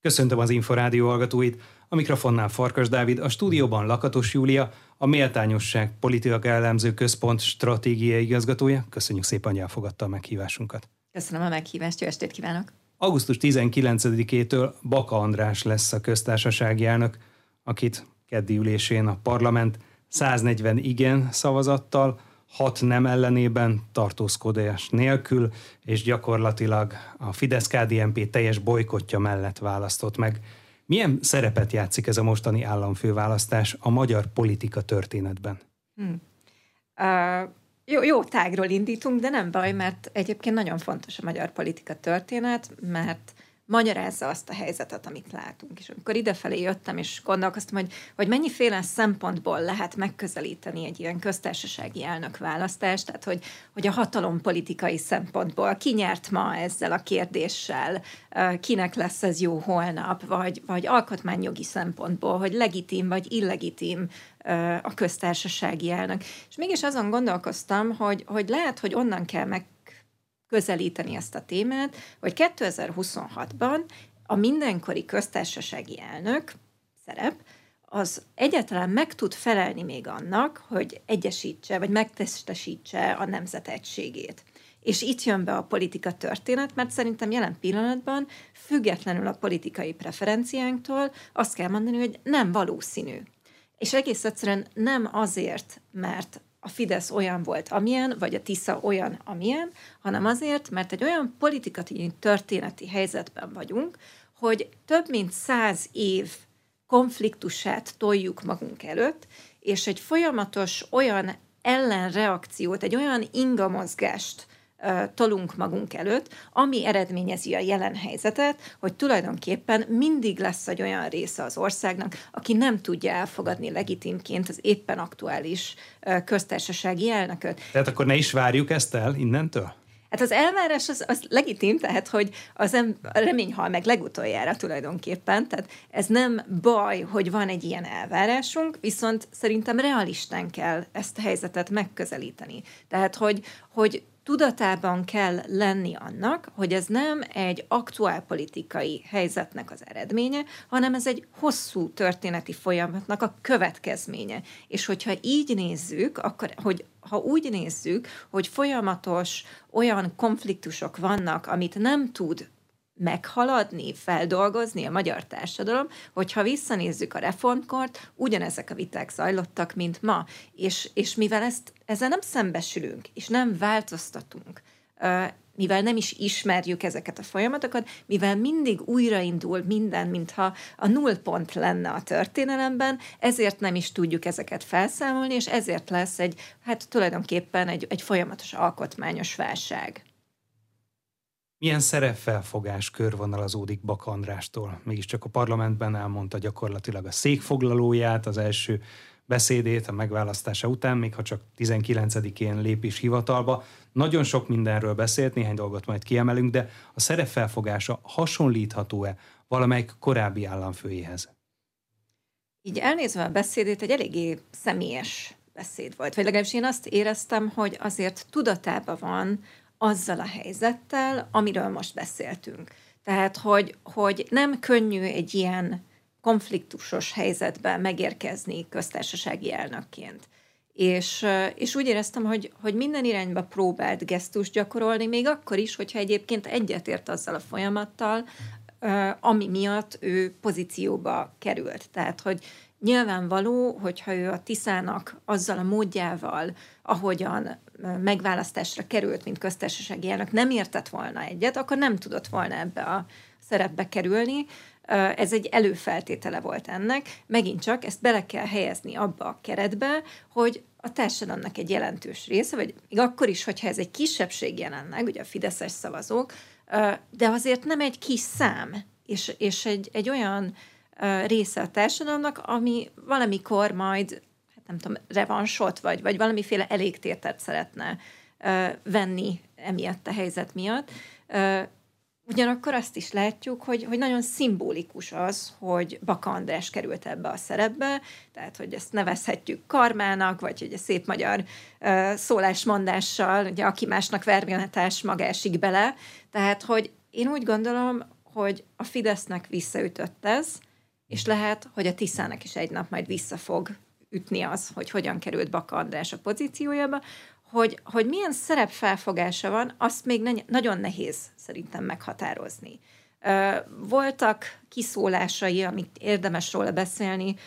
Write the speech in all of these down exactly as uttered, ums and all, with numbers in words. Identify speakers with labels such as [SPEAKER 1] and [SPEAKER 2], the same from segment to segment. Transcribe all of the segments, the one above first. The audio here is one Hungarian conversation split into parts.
[SPEAKER 1] Köszöntöm az Inforádió hallgatóit, a mikrofonnál Farkas Dávid, a stúdióban Lakatos Júlia, a Méltányosság Politika Elemző Központ stratégiai igazgatója. Köszönjük szépen, hogy elfogadta a meghívásunkat.
[SPEAKER 2] Köszönöm a meghívást, jó estét kívánok!
[SPEAKER 1] augusztus tizenkilencedikétől Baka András lesz a köztársasági elnök, akit keddi ülésén a parlament száznegyven igen szavazattal, hat nem ellenében, tartózkodás nélkül, és gyakorlatilag a Fidesz-ká dé en pé teljes bojkottja mellett választott meg. Milyen szerepet játszik ez a mostani államfőválasztás a magyar politika történetben?
[SPEAKER 2] Hmm. Uh, jó, jó tágról indítunk, de nem baj, mert egyébként nagyon fontos a magyar politika történet, mert magyarázza azt a helyzetet, amit látunk. És amikor idefelé jöttem, és gondolkoztam, hogy, hogy mennyiféle szempontból lehet megközelíteni egy ilyen köztársasági elnökválasztást, tehát hogy, hogy a hatalompolitikai szempontból ki nyert ma ezzel a kérdéssel, kinek lesz ez jó holnap, vagy, vagy alkotmányjogi szempontból, hogy legitim vagy illegitim a köztársasági elnök. És mégis azon gondolkoztam, hogy, hogy lehet, hogy onnan kell meg közelíteni ezt a témát, hogy kétezer-huszonhatban a mindenkori köztársasági elnök szerep az egyáltalán meg tud felelni még annak, hogy egyesítse, vagy megtestesítse a nemzet egységét. És itt jön be a politika történet, mert szerintem jelen pillanatban függetlenül a politikai preferenciánktól azt kell mondani, hogy nem valószínű. És egész egyszerűen nem azért, mert a Fidesz olyan volt, amilyen, vagy a Tisza olyan, amilyen, hanem azért, mert egy olyan politikai történeti helyzetben vagyunk, hogy több mint száz év konfliktusát toljuk magunk előtt, és egy folyamatos olyan ellenreakciót, egy olyan ingamozgást uh, tolunk magunk előtt, ami eredményezi a jelen helyzetet, hogy tulajdonképpen mindig lesz egy olyan része az országnak, aki nem tudja elfogadni legitimként az éppen aktuális uh, köztársasági elnököt.
[SPEAKER 1] Tehát akkor ne is várjuk ezt el innentől?
[SPEAKER 2] Hát az elvárás az, az legitim, tehát hogy az em, a remény hal meg legutoljára tulajdonképpen, tehát ez nem baj, hogy van egy ilyen elvárásunk, viszont szerintem realistán kell ezt a helyzetet megközelíteni. Tehát, hogy, hogy tudatában kell lenni annak, hogy ez nem egy aktuálpolitikai helyzetnek az eredménye, hanem ez egy hosszú történeti folyamatnak a következménye. És hogyha így nézzük, akkor, hogy ha úgy nézzük, hogy folyamatos olyan konfliktusok vannak, amit nem tud meghaladni, feldolgozni a magyar társadalom, hogyha visszanézzük a reformkort, ugyanezek a viták zajlottak, mint ma. És, és mivel ezt, ezzel nem szembesülünk, és nem változtatunk, mivel nem is ismerjük ezeket a folyamatokat, mivel mindig újraindul minden, mintha a nullpont lenne a történelemben, ezért nem is tudjuk ezeket felszámolni, és ezért lesz egy, hát tulajdonképpen egy, egy folyamatos alkotmányos válság.
[SPEAKER 1] Milyen szerepfelfogás körvonalazódik Baka Andrástól? Mégiscsak a parlamentben elmondta gyakorlatilag a székfoglalóját, az első beszédét a megválasztása után, még ha csak tizenkilencedikén lép is hivatalba. Nagyon sok mindenről beszélt, néhány dolgot majd kiemelünk, de a szerepfelfogása hasonlítható-e valamelyik korábbi államfőjéhez?
[SPEAKER 2] Így elnézve a beszédét, egy eléggé személyes beszéd volt. Vagy legalábbis én azt éreztem, hogy azért tudatában van azzal a helyzettel, amiről most beszéltünk. Tehát, hogy, hogy nem könnyű egy ilyen konfliktusos helyzetben megérkezni köztársasági elnökként. És, és úgy éreztem, hogy, hogy minden irányba próbált gesztust gyakorolni, még akkor is, hogyha egyébként egyetért azzal a folyamattal, ami miatt ő pozícióba került. Tehát, hogy nyilvánvaló, hogyha ő a Tiszának azzal a módjával, ahogyan megválasztásra került, mint köztársasági elnök, nem értett volna egyet, akkor nem tudott volna ebbe a szerepbe kerülni. Ez egy előfeltétele volt ennek. Megint csak ezt bele kell helyezni abba a keretbe, hogy a társadalomnak egy jelentős része, vagy még akkor is, hogyha ez egy kisebbség jelen meg, ugye a fideszes szavazók, de azért nem egy kis szám, és, és egy, egy olyan része a társadalomnak, ami valamikor majd, hát nem tudom, revansot, vagy, vagy valamiféle elégtételt szeretne venni emiatt a helyzet miatt. Ugyanakkor azt is látjuk, hogy, hogy nagyon szimbolikus az, hogy Baka András került ebbe a szerepbe, tehát, hogy ezt nevezhetjük karmának, vagy hogy a szép magyar uh, szólásmondással, ugye aki másnak vermélhetás, maga esik bele. Tehát, hogy én úgy gondolom, hogy a Fidesznek visszaütött ez, és lehet, hogy a Tiszának is egy nap majd vissza fog ütni az, hogy hogyan került Baka András a pozíciójába, hogy, hogy milyen szerepfelfogása van, azt még ne, nagyon nehéz szerintem meghatározni. Voltak kiszólásai, amit érdemes róla beszélni,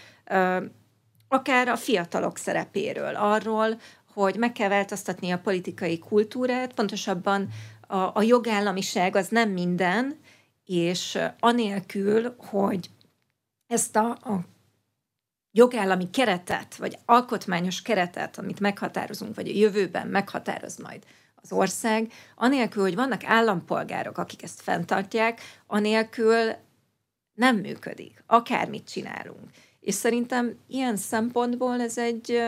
[SPEAKER 2] akár a fiatalok szerepéről, arról, hogy meg kell változtatni a politikai kultúrát, pontosabban a, a jogállamiság az nem minden, és anélkül, hogy ezt a, a jogállami keretet, vagy alkotmányos keretet, amit meghatározunk, vagy a jövőben meghatároz majd az ország, anélkül, hogy vannak állampolgárok, akik ezt fenntartják, anélkül nem működik, akármit csinálunk. És szerintem ilyen szempontból ez egy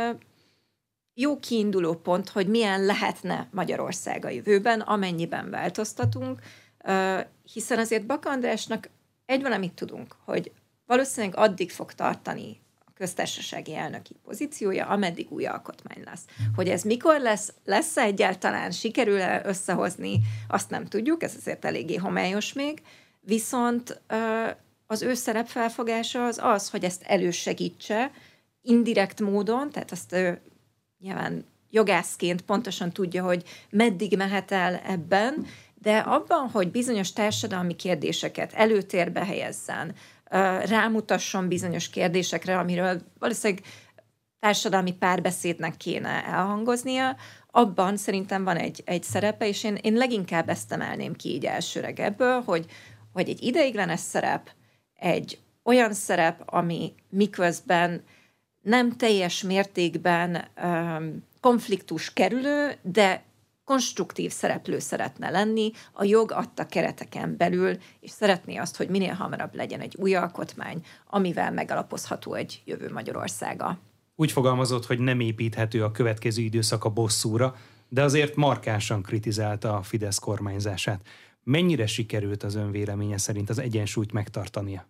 [SPEAKER 2] jó kiinduló pont, hogy milyen lehetne Magyarország a jövőben, amennyiben változtatunk, hiszen azért Baka Andrásnak egy valamit tudunk, hogy valószínűleg addig fog tartani a köztársasági elnöki pozíciója, ameddig új alkotmány lesz. Hogy ez mikor lesz, lesz-e egyáltalán, sikerül-e összehozni, azt nem tudjuk, ez azért eléggé homályos még, viszont az ő szerepfelfogása az az, hogy ezt elősegítse indirekt módon, tehát azt ő nyilván jogászként pontosan tudja, hogy meddig mehet el ebben, de abban, hogy bizonyos társadalmi kérdéseket előtérbe helyezzen, rámutasson bizonyos kérdésekre, amiről valószínűleg társadalmi párbeszédnek kéne elhangoznia, abban szerintem van egy, egy szerepe, és én, én leginkább ezt emelném ki így elsőreg ebből, hogy, hogy egy ideiglenes szerep, egy olyan szerep, ami miközben nem teljes mértékben um, konfliktus kerülő, de konstruktív szereplő szeretne lenni a jog adta kereteken belül, és szeretné azt, hogy minél hamarabb legyen egy új alkotmány, amivel megalapozható egy jövő Magyarországa.
[SPEAKER 1] Úgy fogalmazott, hogy nem építhető a következő időszak a bosszúra, de azért markánsan kritizálta a Fidesz kormányzását. Mennyire sikerült az ön véleménye szerint az egyensúlyt megtartania?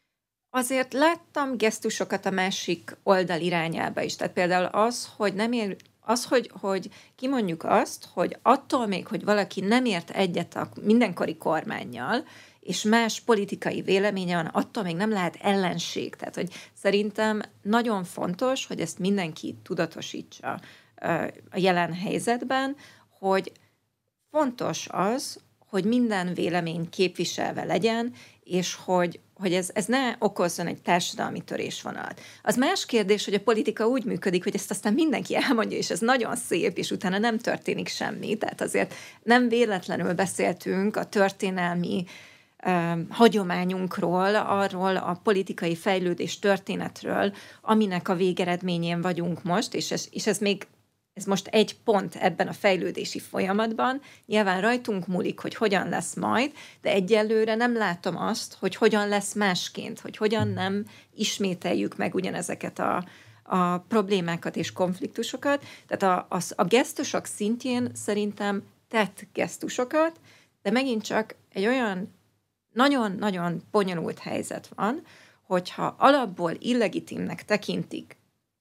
[SPEAKER 2] Azért láttam gesztusokat a másik oldal irányába is. Tehát például az, hogy nem ér, az, hogy, hogy kimondjuk azt, hogy attól még, hogy valaki nem ért egyet a mindenkori kormánnyal, és más politikai véleménye van, attól még nem lehet ellenség. Tehát, hogy szerintem nagyon fontos, hogy ezt mindenki tudatosítsa a jelen helyzetben, hogy fontos az, hogy minden vélemény képviselve legyen, és hogy, hogy ez, ez ne okozzon egy társadalmi törésvonalat. Az más kérdés, hogy a politika úgy működik, hogy ezt aztán mindenki elmondja, és ez nagyon szép, és utána nem történik semmi. Tehát azért nem véletlenül beszéltünk a történelmi uh, hagyományunkról, arról a politikai fejlődés történetről, aminek a végeredményén vagyunk most, és ez, és ez még Ez most egy pont ebben a fejlődési folyamatban. Nyilván rajtunk múlik, hogy hogyan lesz majd, de egyelőre nem látom azt, hogy hogyan lesz másként, hogy hogyan nem ismételjük meg ugyanezeket a, a problémákat és konfliktusokat. Tehát a, a, a gesztusok szintjén szerintem tett gesztusokat, de megint csak egy olyan nagyon-nagyon bonyolult helyzet van, hogyha alapból illegitimnek tekintik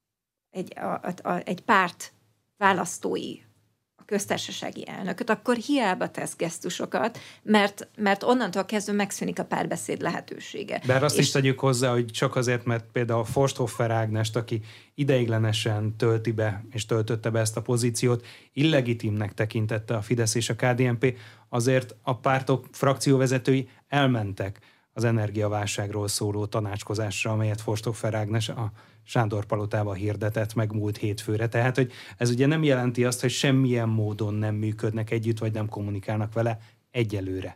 [SPEAKER 2] egy, a, a, egy párt választói a köztársasági elnököt, akkor hiába tesz gesztusokat, mert, mert onnantól kezdve megszűnik a párbeszéd lehetősége.
[SPEAKER 1] Bár azt
[SPEAKER 2] és...
[SPEAKER 1] is tegyük hozzá, hogy csak azért, mert például Forsthofer Ágnest, aki ideiglenesen tölti be és töltötte be ezt a pozíciót, illegitimnek tekintette a Fidesz és a ká dé en pé, azért a pártok frakcióvezetői elmentek az energiaválságról szóló tanácskozásra, amelyet Forsthofer Ágnes a Sándor Palotában hirdetett meg múlt hétfőre. Tehát, hogy ez ugye nem jelenti azt, hogy semmilyen módon nem működnek együtt, vagy nem kommunikálnak vele egyelőre.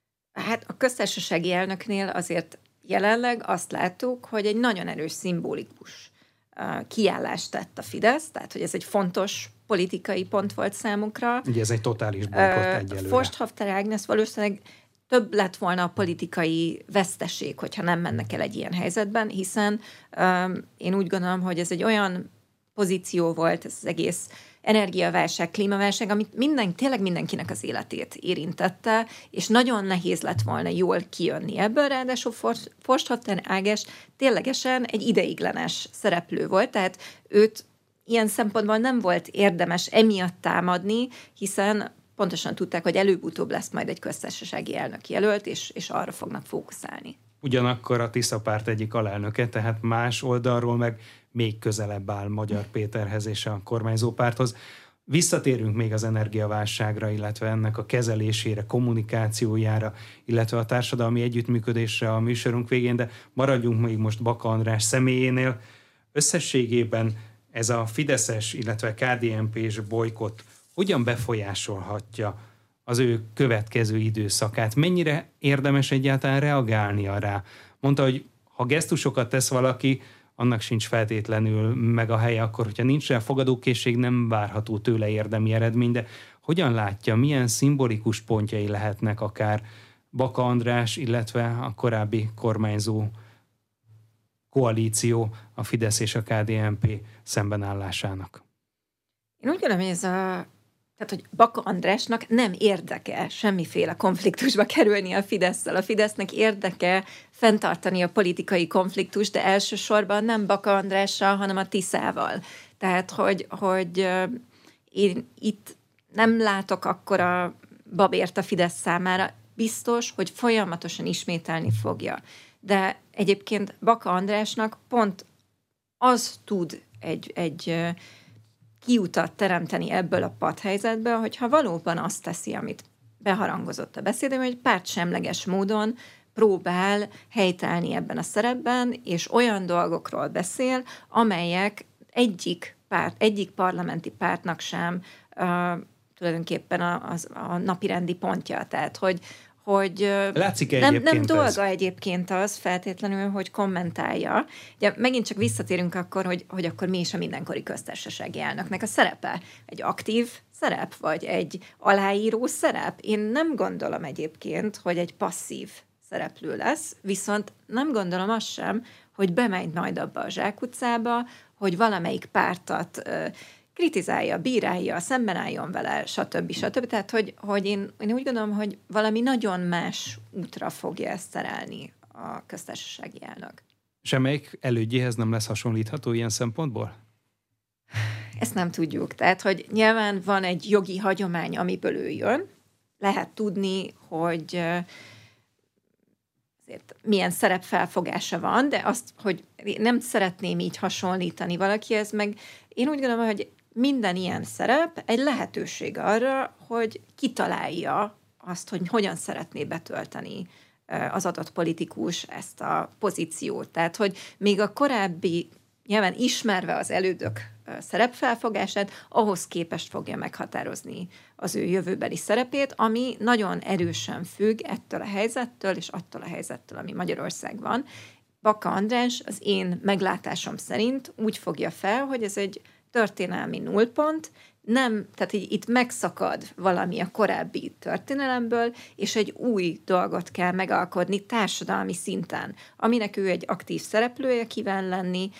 [SPEAKER 2] Hát a köztársasági elnöknél azért jelenleg azt láttuk, hogy egy nagyon erős szimbolikus kiállást tett a Fidesz, tehát, hogy ez egy fontos politikai pont volt számukra.
[SPEAKER 1] Ugye ez egy totális bolykott egyelőre.
[SPEAKER 2] Forsthofer Ágnes valószínűleg több lett volna a politikai veszteség, hogyha nem mennek el egy ilyen helyzetben, hiszen um, én úgy gondolom, hogy ez egy olyan pozíció volt, ez az egész energiaválság, klímaválság, amit minden, tényleg mindenkinek az életét érintette, és nagyon nehéz lett volna jól kijönni ebből, ráadásul Forsthofer Ágnes ténylegesen egy ideiglenes szereplő volt, tehát őt ilyen szempontból nem volt érdemes emiatt támadni, hiszen pontosan tudták, hogy előbb-utóbb lesz majd egy köztársasági elnök jelölt, és, és arra fognak fókuszálni.
[SPEAKER 1] Ugyanakkor a Tisza párt egyik alelnöke, tehát más oldalról meg még közelebb áll Magyar Péterhez és a kormányzó párthoz. Visszatérünk még az energiaválságra, illetve ennek a kezelésére, kommunikációjára, illetve a társadalmi együttműködésre a műsorunk végén, de maradjunk még most Baka András személyénél. Összességében ez a fideszes, illetve ká dé en pés bolykott hogyan befolyásolhatja az ő következő időszakát? Mennyire érdemes egyáltalán reagálnia rá? Mondta, hogy ha gesztusokat tesz valaki, annak sincs feltétlenül meg a helye, akkor, hogyha nincs rá fogadókészség, nem várható tőle érdemi eredmény, de hogyan látja, milyen szimbolikus pontjai lehetnek akár Baka András, illetve a korábbi kormányzó koalíció, a Fidesz és a ká dé en pé szembenállásának?
[SPEAKER 2] Én úgy gondolom, hogy ez a Tehát, hogy Baka Andrásnak nem érdeke semmiféle konfliktusba kerülni a Fidesszel. A Fidesznek érdeke fenntartani a politikai konfliktust, de elsősorban nem Baka Andrással, hanem a Tiszával. Tehát, hogy, hogy én itt nem látok akkora babért a Fidesz számára, biztos, hogy folyamatosan ismételni fogja. De egyébként Baka Andrásnak pont az tud egy... egy kiutat teremteni ebből a padhelyzetből, hogyha valóban azt teszi, amit beharangozott a beszédében, hogy pártsemleges módon próbál helytállni ebben a szerepben, és olyan dolgokról beszél, amelyek egyik, párt, egyik parlamenti pártnak sem uh, tulajdonképpen a, az, a napirendi pontja. Tehát, hogy hogy nem, nem dolga ez? Egyébként az feltétlenül, hogy kommentálja. Ugye megint csak visszatérünk akkor, hogy, hogy akkor mi is a mindenkori köztársasági elnöknek a szerepe? Egy aktív szerep, vagy egy aláíró szerep? Én nem gondolom egyébként, hogy egy passzív szereplő lesz, viszont nem gondolom azt sem, hogy bemegy majd abba a zsákutcába, hogy valamelyik pártat kritizálja, bírálja, szemben álljon vele, stb. stb. Tehát, hogy, hogy én, én úgy gondolom, hogy valami nagyon más útra fogja ezt szerelni a köztársasági elnök.
[SPEAKER 1] Semmelyik elődjéhez nem lesz hasonlítható ilyen szempontból?
[SPEAKER 2] Ezt nem tudjuk. Tehát, hogy nyilván van egy jogi hagyomány, amiből ő jön. Lehet tudni, hogy azért milyen szerepfelfogása van, de azt, hogy nem szeretném így hasonlítani valakihez, meg én úgy gondolom, hogy minden ilyen szerep egy lehetőség arra, hogy kitalálja azt, hogy hogyan szeretné betölteni az adott politikus ezt a pozíciót. Tehát, hogy még a korábbi, nyilván ismerve az elődök szerepfelfogását, ahhoz képest fogja meghatározni az ő jövőbeli szerepét, ami nagyon erősen függ ettől a helyzettől, és attól a helyzettől, ami Magyarországban. Baka András az én meglátásom szerint úgy fogja fel, hogy ez egy történelmi nullpont, nem, tehát így, itt megszakad valami a korábbi történelemből, és egy új dolgot kell megalkotni társadalmi szinten, aminek ő egy aktív szereplője kíván lenni.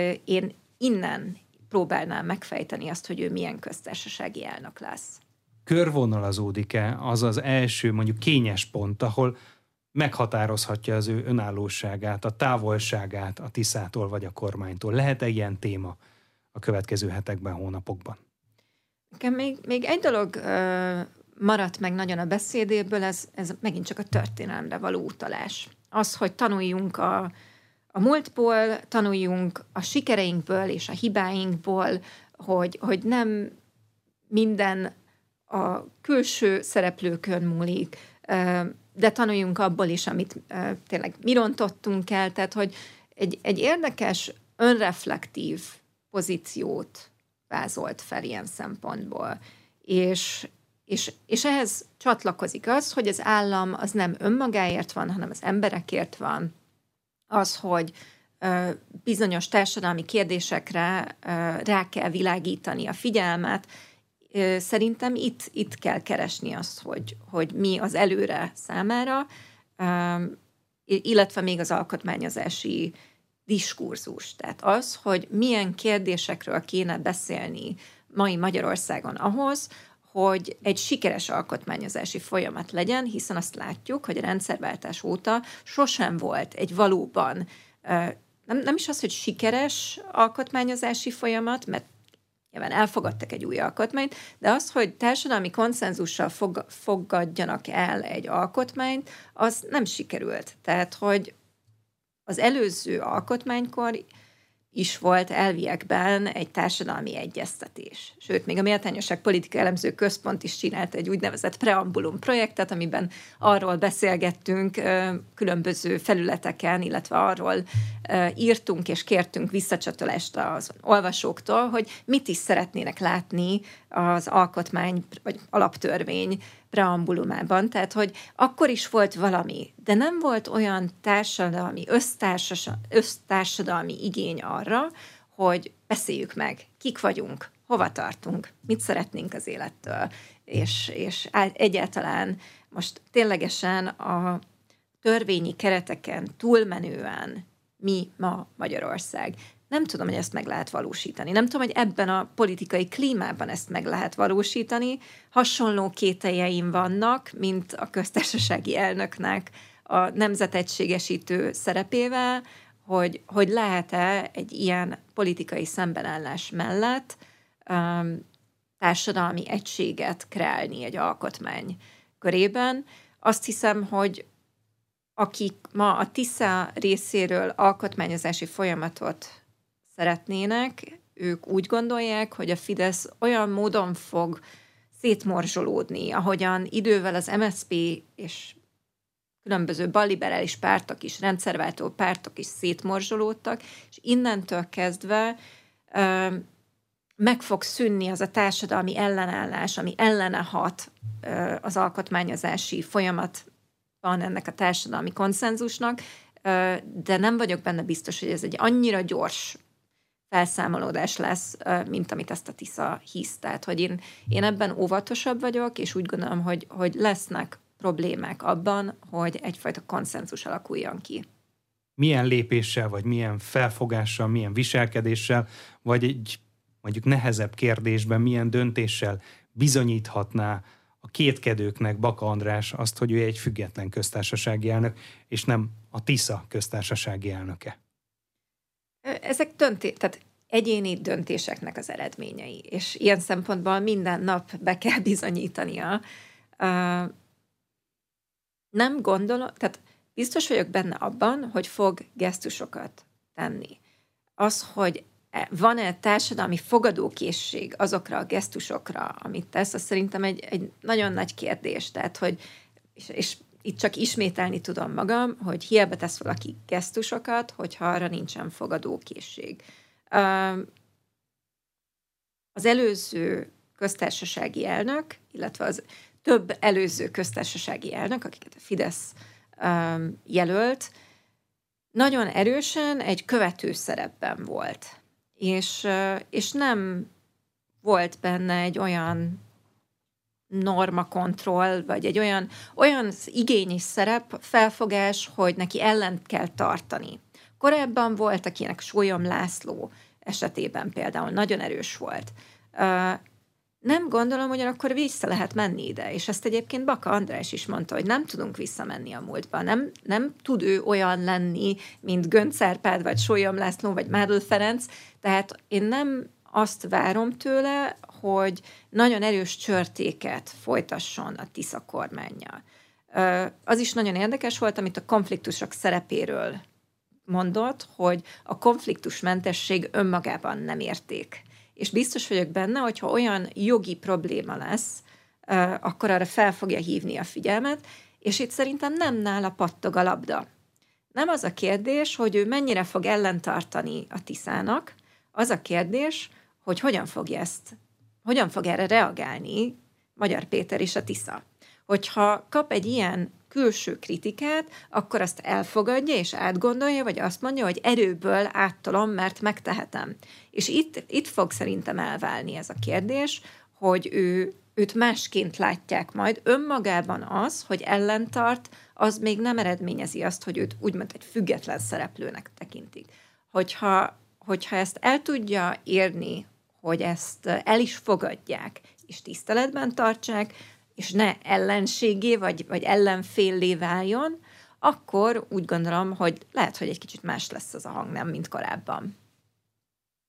[SPEAKER 2] Én innen próbálnám megfejteni azt, hogy ő milyen köztársasági elnök lesz.
[SPEAKER 1] Körvonalazódik-e az az első, mondjuk kényes pont, ahol meghatározhatja az ő önállóságát, a távolságát a Tiszától vagy a kormánytól? Lehet-e ilyen téma a következő hetekben, hónapokban?
[SPEAKER 2] Nekem még, még egy dolog uh, maradt meg nagyon a beszédéből, ez, ez megint csak a történelemre való utalás. Az, hogy tanuljunk a, a múltból, tanuljunk a sikereinkből és a hibáinkból, hogy, hogy nem minden a külső szereplőkön múlik, uh, de tanuljunk abból is, amit uh, tényleg mi rontottunk el, tehát hogy egy, egy érdekes, önreflektív pozíciót vázolt fel ilyen szempontból. És, és, és ehhez csatlakozik az, hogy az állam az nem önmagáért van, hanem az emberekért van. Az, hogy ö, bizonyos társadalmi kérdésekre ö, rá kell világítani a figyelmet. Ö, szerintem itt, itt kell keresni azt, hogy, hogy mi az előre számára, ö, illetve még az alkotmányozási diskurzus. Tehát az, hogy milyen kérdésekről kéne beszélni mai Magyarországon ahhoz, hogy egy sikeres alkotmányozási folyamat legyen, hiszen azt látjuk, hogy a rendszerváltás óta sosem volt egy valóban, nem, nem is az, hogy sikeres alkotmányozási folyamat, mert nyilván elfogadtak egy új alkotmányt, de az, hogy társadalmi konszenzussal fog, fogadjanak el egy alkotmányt, az nem sikerült. Tehát, hogy az előző alkotmánykor is volt elviekben egy társadalmi egyeztetés. Sőt, még a Méltányosság Politika Elemző Központ is csinált egy úgynevezett preambulum projektet, amiben arról beszélgettünk különböző felületeken, illetve arról írtunk és kértünk visszacsatolást az olvasóktól, hogy mit is szeretnének látni az alkotmány vagy alaptörvény preambulumában. Tehát, hogy akkor is volt valami, de nem volt olyan társadalmi, össztársadalmi igény arra, hogy beszéljük meg, kik vagyunk, hova tartunk, mit szeretnénk az élettől, és, és egyáltalán most ténylegesen a törvényi kereteken túlmenően mi ma Magyarország. Nem tudom, hogy ezt meg lehet valósítani. Nem tudom, hogy ebben a politikai klímában ezt meg lehet valósítani. Hasonló kételjeim vannak, mint a köztársasági elnöknek a nemzetegységesítő szerepével, hogy, hogy lehet-e egy ilyen politikai szembenállás mellett um, társadalmi egységet kreálni egy alkotmány körében. Azt hiszem, hogy akik ma a TISZA részéről alkotmányozási folyamatot szeretnének, ők úgy gondolják, hogy a Fidesz olyan módon fog szétmorzsolódni, ahogyan idővel az em es zé pé és különböző balliberális pártok is, rendszerváltó pártok is szétmorzsolódtak, és innentől kezdve ö, meg fog szűnni az a társadalmi ellenállás, ami ellene hat ö, az alkotmányozási folyamatban ennek a társadalmi konszenzusnak, ö, de nem vagyok benne biztos, hogy ez egy annyira gyors felszámolódás lesz, mint amit ezt a TISZA hisz. Tehát, hogy én, én ebben óvatosabb vagyok, és úgy gondolom, hogy, hogy lesznek problémák abban, hogy egyfajta konszenzus alakuljon ki.
[SPEAKER 1] Milyen lépéssel, vagy milyen felfogással, milyen viselkedéssel, vagy egy mondjuk nehezebb kérdésben, milyen döntéssel bizonyíthatná a kétkedőknek Baka András azt, hogy ő egy független köztársasági elnök, és nem a TISZA köztársasági elnöke?
[SPEAKER 2] Ezek döntés, tehát egyéni döntéseknek az eredményei, és ilyen szempontból minden nap be kell bizonyítania. Nem gondolom, tehát biztos vagyok benne abban, hogy fog gesztusokat tenni. Az, hogy van-e társadalmi fogadókészség azokra a gesztusokra, amit tesz, az szerintem egy, egy nagyon nagy kérdés. Tehát, hogy, és, és itt csak ismételni tudom magam, hogy hiába tesz valaki gesztusokat, hogyha arra nincsen fogadókészség. Az előző köztársasági elnök, illetve az több előző köztársasági elnök, akiket a Fidesz jelölt, nagyon erősen egy követő szerepben volt. És, és nem volt benne egy olyan normakontroll, vagy egy olyan, olyan igény és szerep felfogás, hogy neki ellent kell tartani. Korábban volt, akinek Sólyom László esetében például nagyon erős volt. Nem gondolom, hogy akkor vissza lehet menni ide, és ezt egyébként Baka András is mondta, hogy nem tudunk visszamenni a múltba. Nem, nem tud ő olyan lenni, mint Göncz Árpád, vagy Sólyom László, vagy Mádl Ferenc, tehát én nem azt várom tőle, hogy nagyon erős csörtéket folytasson a TISZA kormánnyal. Az is nagyon érdekes volt, amit a konfliktusok szerepéről mondott, hogy a konfliktusmentesség önmagában nem érték. És biztos vagyok benne, hogyha olyan jogi probléma lesz, akkor arra fel fogja hívni a figyelmet, és itt szerintem nem nála pattog a labda. Nem az a kérdés, hogy ő mennyire fog ellentartani a TISZának, az a kérdés, hogy hogyan fogja ezt, hogyan fog erre reagálni Magyar Péter és a TISZA. Hogyha kap egy ilyen külső kritikát, akkor azt elfogadja és átgondolja, vagy azt mondja, hogy erőből áttolom, mert megtehetem. És itt, itt fog szerintem elválni ez a kérdés, hogy ő, őt másként látják majd. Önmagában az, hogy ellentart, az még nem eredményezi azt, hogy őt úgymond egy független szereplőnek tekintik. Hogyha, hogyha ezt el tudja érni, hogy ezt el is fogadják, és tiszteletben tartsák, és ne ellenségé, vagy, vagy ellenféllé váljon, akkor úgy gondolom, hogy lehet, hogy egy kicsit más lesz az a hang, nem, mint korábban.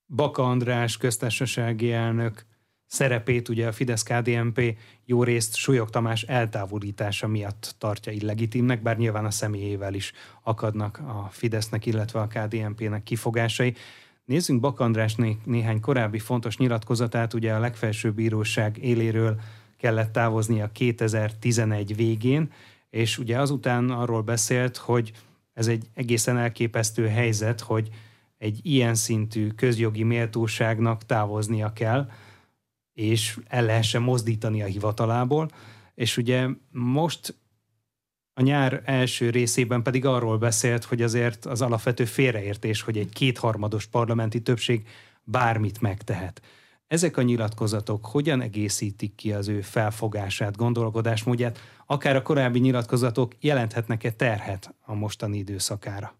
[SPEAKER 1] Baka András köztársasági elnök szerepét ugye a Fidesz-ká dé en pé jó részt Súlyog Tamás eltávolítása miatt tartja illegitimnek, bár nyilván a személyével is akadnak a Fidesznek, illetve a ká dé en pének kifogásai. Nézzünk Baka András né- néhány korábbi fontos nyilatkozatát, ugye a legfelsőbb bíróság éléről kellett távoznia kétezer-tizenegy végén, és ugye azután arról beszélt, hogy ez egy egészen elképesztő helyzet, hogy egy ilyen szintű közjogi méltóságnak távoznia kell, és el lehessen mozdítani a hivatalából. És ugye most a nyár első részében pedig arról beszélt, hogy azért az alapvető félreértés, hogy egy kétharmados parlamenti többség bármit megtehet. Ezek a nyilatkozatok hogyan egészítik ki az ő felfogását, gondolkodásmódját, akár a korábbi nyilatkozatok jelenthetnek-e terhet a mostani időszakára?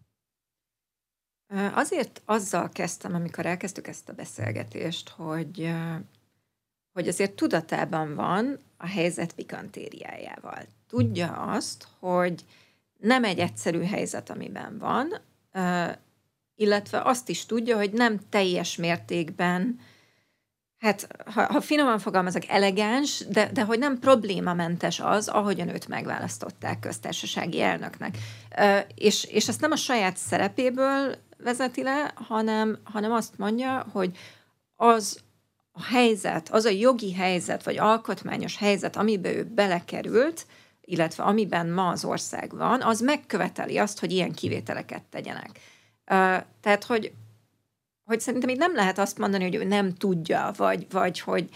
[SPEAKER 2] Azért azzal kezdtem, amikor elkezdtük ezt a beszélgetést, hogy, hogy azért tudatában van a helyzet pikantériájával. Tudja azt, hogy nem egy egyszerű helyzet, amiben van, illetve azt is tudja, hogy nem teljes mértékben, hát ha, ha finoman fogalmazok, elegáns, de, de hogy nem problémamentes az, ahogyan őt megválasztották köztársasági elnöknek. És, és ezt nem a saját szerepéből vezeti le, hanem, hanem azt mondja, hogy az a helyzet, az a jogi helyzet, vagy alkotmányos helyzet, amiben ő belekerült, illetve amiben ma az ország van, az megköveteli azt, hogy ilyen kivételeket tegyenek. Tehát, hogy, hogy szerintem itt nem lehet azt mondani, hogy ő nem tudja, vagy, vagy hogy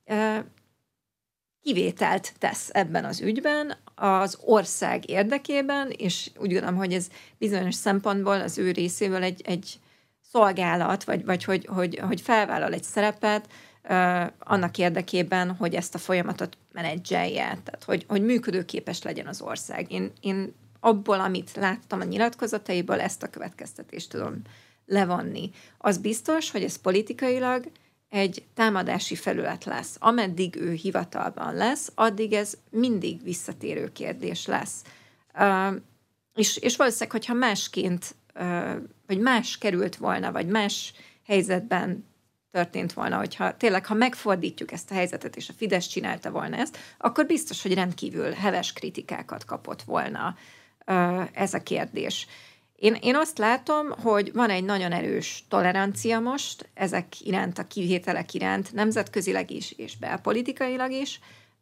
[SPEAKER 2] kivételt tesz ebben az ügyben az ország érdekében, és úgy gondolom, hogy ez bizonyos szempontból az ő részéről egy, egy szolgálat, vagy, vagy hogy, hogy, hogy felvállal egy szerepet uh, annak érdekében, hogy ezt a folyamatot menedzselje, tehát hogy, hogy működőképes legyen az ország. Én, én abból, amit láttam a nyilatkozataiból, ezt a következtetést tudom levonni. Az biztos, hogy ez politikailag egy támadási felület lesz. Ameddig ő hivatalban lesz, addig ez mindig visszatérő kérdés lesz. Uh, és, és valószínűleg, hogyha másként, uh, vagy más került volna, vagy más helyzetben történt volna, hogyha tényleg, ha megfordítjuk ezt a helyzetet, és a Fidesz csinálta volna ezt, akkor biztos, hogy rendkívül heves kritikákat kapott volna uh, ez a kérdés. Én, én azt látom, hogy van egy nagyon erős tolerancia most ezek iránt, a kivételek iránt, nemzetközileg is és belpolitikailag is.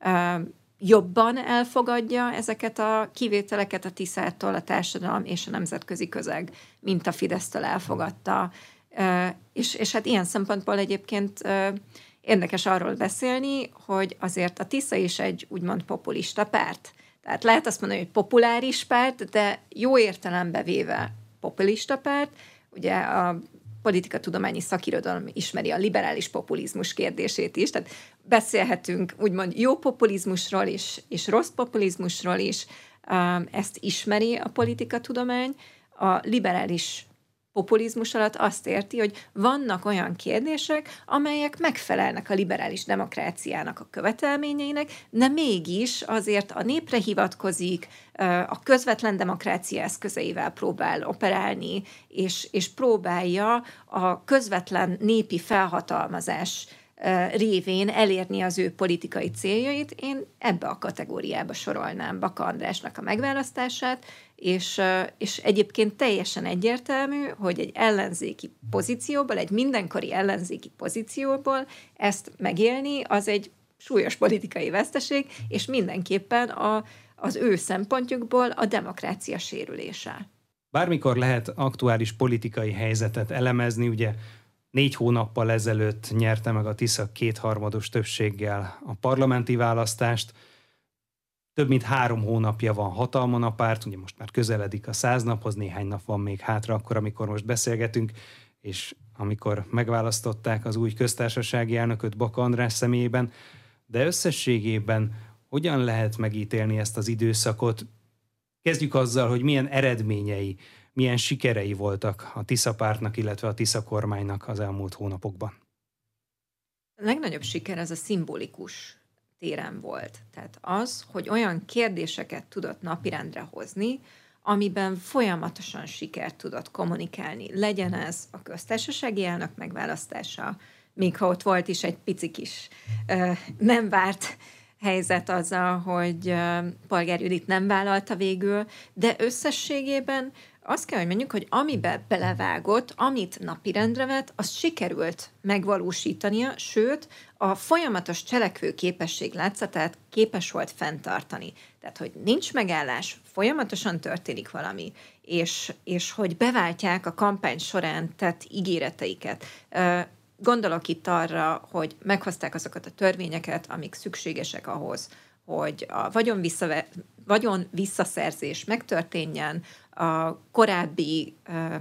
[SPEAKER 2] Jobban elfogadja ezeket a kivételeket a Tiszától a társadalom és a nemzetközi közeg, mint a Fidesztől elfogadta. És, és hát ilyen szempontból egyébként érdekes arról beszélni, hogy azért a Tisza is egy úgymond populista párt. Tehát lehet azt mondani, hogy populáris párt, de jó értelembe véve populista párt. Ugye a politikatudományi szakirodalom ismeri a liberális populizmus kérdését is, tehát beszélhetünk úgymond jó populizmusról is, és rossz populizmusról is, ezt ismeri a politikatudomány. A liberális populizmus alatt azt érti, hogy vannak olyan kérdések, amelyek megfelelnek a liberális demokráciának a követelményeinek, de mégis azért a népre hivatkozik, a közvetlen demokrácia eszközeivel próbál operálni, és, és próbálja a közvetlen népi felhatalmazás révén elérni az ő politikai céljait. Én ebbe a kategóriába sorolnám Baka Andrásnak a megválasztását, és, és egyébként teljesen egyértelmű, hogy egy ellenzéki pozícióból, egy mindenkori ellenzéki pozícióból ezt megélni, az egy súlyos politikai veszteség, és mindenképpen a, az ő szempontjukból a demokrácia sérülése.
[SPEAKER 1] Bármikor lehet aktuális politikai helyzetet elemezni, ugye négy hónappal ezelőtt nyerte meg a Tisza kétharmados többséggel a parlamenti választást. Több mint három hónapja van hatalmon a párt, ugye most már közeledik a száz naphoz, néhány nap van még hátra akkor, amikor most beszélgetünk, és amikor megválasztották az új köztársasági elnököt Baka András személyében, de összességében hogyan lehet megítélni ezt az időszakot? Kezdjük azzal, hogy milyen eredményei, milyen sikerei voltak a Tisza pártnak, illetve a Tisza kormánynak az elmúlt hónapokban.
[SPEAKER 2] A legnagyobb siker az a szimbolikus téren volt. Tehát az, hogy olyan kérdéseket tudott napirendre hozni, amiben folyamatosan sikert tudott kommunikálni. Legyen ez a köztársasági elnök megválasztása, még ha ott volt is egy pici kis uh, nem várt helyzet azzal, hogy uh, Polgár Judit nem vállalta végül, de összességében azt kell, hogy mondjuk, hogy amiben belevágott, amit napirendre vett, azt sikerült megvalósítania, sőt, a folyamatos cselekvő képesség látszatát képes volt fenntartani. Tehát, hogy nincs megállás, folyamatosan történik valami, és, és hogy beváltják a kampány során tett ígéreteiket. Gondolok itt arra, hogy meghozták azokat a törvényeket, amik szükségesek ahhoz, hogy a vagyon, visszave, vagyon visszaszerzés megtörténjen, a korábbi uh,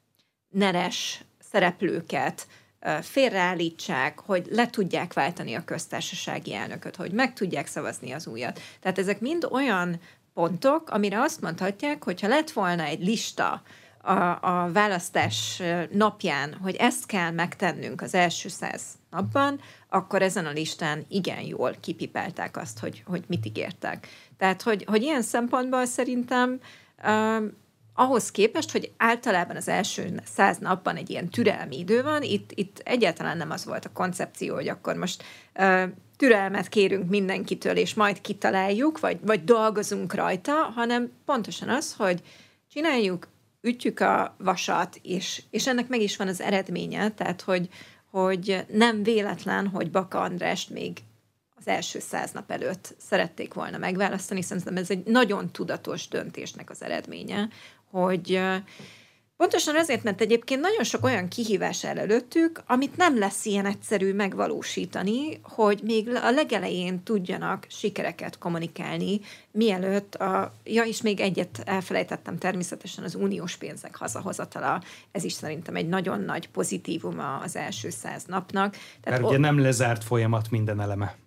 [SPEAKER 2] neres szereplőket uh, félreállítsák, hogy le tudják váltani a köztársasági elnököt, hogy meg tudják szavazni az újat. Tehát ezek mind olyan pontok, amire azt mondhatják, hogyha lett volna egy lista a, a választás napján, hogy ezt kell megtennünk az első száz napban, akkor ezen a listán igen jól kipipálták azt, hogy, hogy mit ígértek. Tehát, hogy, hogy ilyen szempontból szerintem uh, ahhoz képest, hogy általában az első száz napban egy ilyen türelmi idő van, itt, itt egyáltalán nem az volt a koncepció, hogy akkor most uh, türelmet kérünk mindenkitől, és majd kitaláljuk, vagy, vagy dolgozunk rajta, hanem pontosan az, hogy csináljuk, ütjük a vasat, és, és ennek meg is van az eredménye, tehát, hogy, hogy nem véletlen, hogy Baka Andrást még az első száz nap előtt szerették volna megválasztani, szerintem ez egy nagyon tudatos döntésnek az eredménye, hogy pontosan azért, mert egyébként nagyon sok olyan kihívás áll előttük, amit nem lesz ilyen egyszerű megvalósítani, hogy még a legelején tudjanak sikereket kommunikálni, mielőtt a... Ja, és még egyet elfelejtettem, természetesen az uniós pénzek hazahozatala, ez is szerintem egy nagyon nagy pozitívuma az első száz napnak.
[SPEAKER 1] Tehát mert ugye nem lezárt folyamat minden eleme.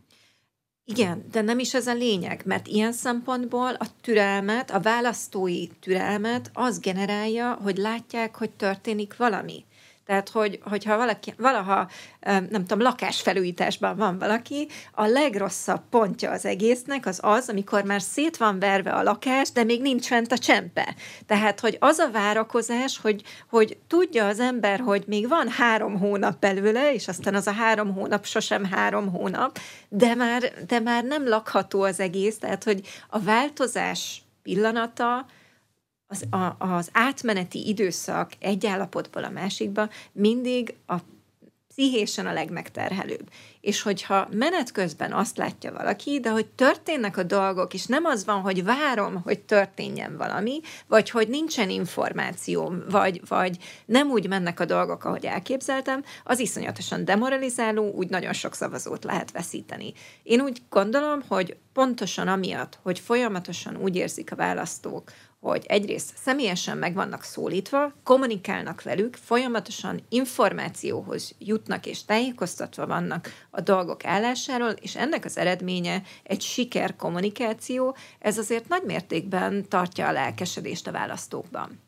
[SPEAKER 2] Igen, de nem is ez a lényeg, mert ilyen szempontból a türelmet, a választói türelmet az generálja, hogy látják, hogy történik valami. Tehát, hogy, hogyha valaki, valaha, nem tudom, lakásfelújításban van valaki, a legrosszabb pontja az egésznek az az, amikor már szét van verve a lakás, de még nincs fent a csempe. Tehát, hogy az a várakozás, hogy, hogy tudja az ember, hogy még van három hónap belőle, és aztán az a három hónap sosem három hónap, de már, de már nem lakható az egész, tehát, hogy a változás pillanata, Az, a, az átmeneti időszak egy állapotból a másikba mindig a pszichésen a legmegterhelőbb. És hogyha menet közben azt látja valaki, de hogy történnek a dolgok, és nem az van, hogy várom, hogy történjen valami, vagy hogy nincsen információm, vagy, vagy nem úgy mennek a dolgok, ahogy elképzeltem, az iszonyatosan demoralizáló, úgy nagyon sok szavazót lehet veszíteni. Én úgy gondolom, hogy pontosan amiatt, hogy folyamatosan úgy érzik a választók, hogy egyrészt személyesen meg vannak szólítva, kommunikálnak velük, folyamatosan információhoz jutnak és tájékoztatva vannak a dolgok állásáról, és ennek az eredménye egy siker kommunikáció, ez azért nagy mértékben tartja a lelkesedést a választókban.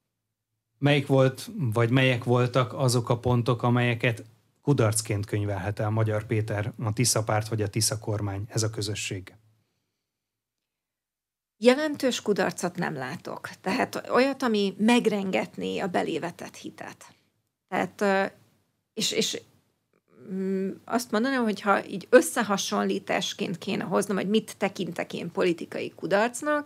[SPEAKER 1] Melyik volt, vagy melyek voltak azok a pontok, amelyeket kudarcként könyvelhet el Magyar Péter, a Tisza párt vagy a Tisza kormány, ez a közösség?
[SPEAKER 2] Jelentős kudarcot nem látok. Tehát olyat, ami megrengetné a belévetett hitet. Tehát, és, és azt mondanám, hogy ha így összehasonlításként kéne hoznom, hogy mit tekintek én politikai kudarcnak,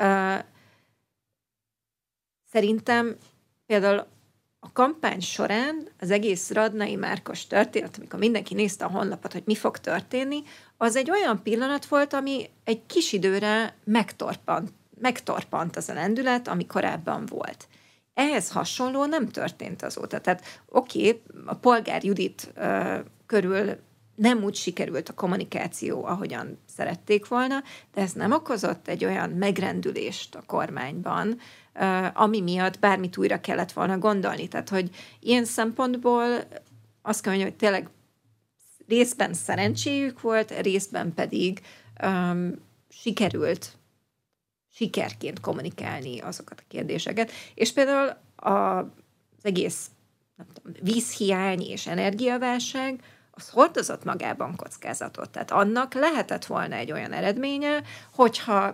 [SPEAKER 2] szerintem például a kampány során az egész Radnai Márkos történet, amikor mindenki nézte a honlapot, hogy mi fog történni, az egy olyan pillanat volt, ami egy kis időre megtorpant, megtorpant az a lendület, ami korábban volt. Ehhez hasonló nem történt azóta. Tehát oké, okay, a Polgár Judit uh, körül nem úgy sikerült a kommunikáció, ahogyan szerették volna, de ez nem okozott egy olyan megrendülést a kormányban, ami miatt bármit újra kellett volna gondolni. Tehát, hogy ilyen szempontból azt kell mondjam, hogy tényleg részben szerencséjük volt, részben pedig um, sikerült sikerként kommunikálni azokat a kérdéseket. És például a, az egész nem tudom, vízhiány és energiaválság az hordozott magában kockázatot. Tehát annak lehetett volna egy olyan eredménye, hogyha